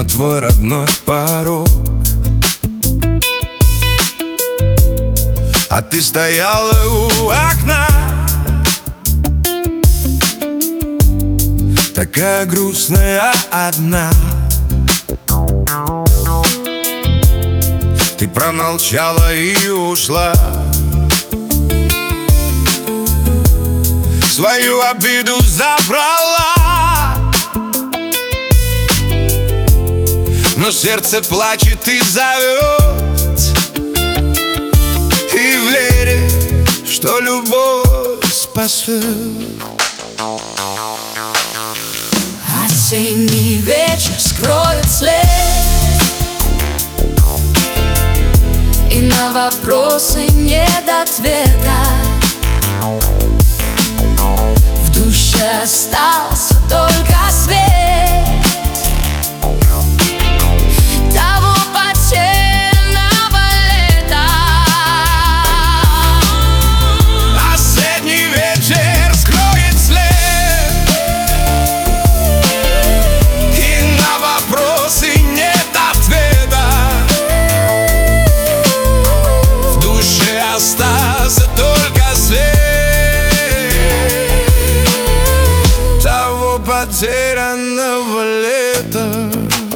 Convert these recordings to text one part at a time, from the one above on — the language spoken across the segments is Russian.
на твой родной порог. А ты стояла у окна, такая грустная одна. Ты промолчала и ушла, свою обиду забрала. Но сердце плачет и зовет, и в вере, что любовь спасет. Осенний вечер скроет след, и на вопросы нет ответа. В душе остался только свет того потерянного лета. Осенний вечер скроет след, и на вопросы нет ответа. В душе остался только свет того потерянного лета.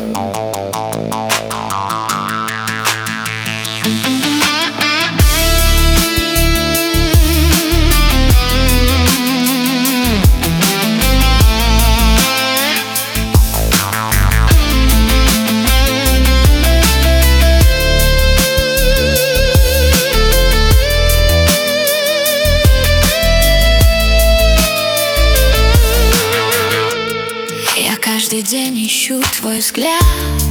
Каждый день ищу твой взгляд,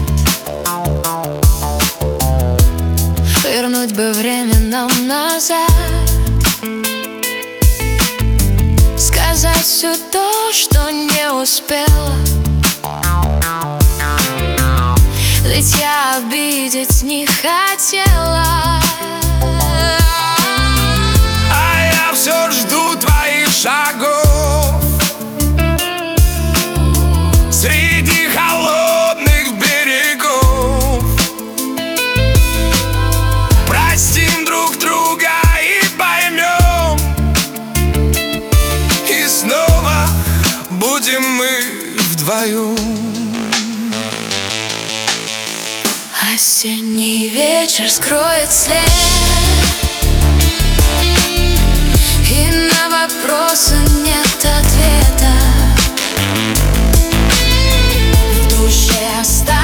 вернуть бы время нам назад, сказать все то, что не успела. Ведь я обидеть не хотела. А я все жду твоих шагов среди холодных берегов. Простим друг друга и поймем, и снова будем мы вдвоем. Осенний вечер скроет след, и на вопросы нет ответа. В душе осталось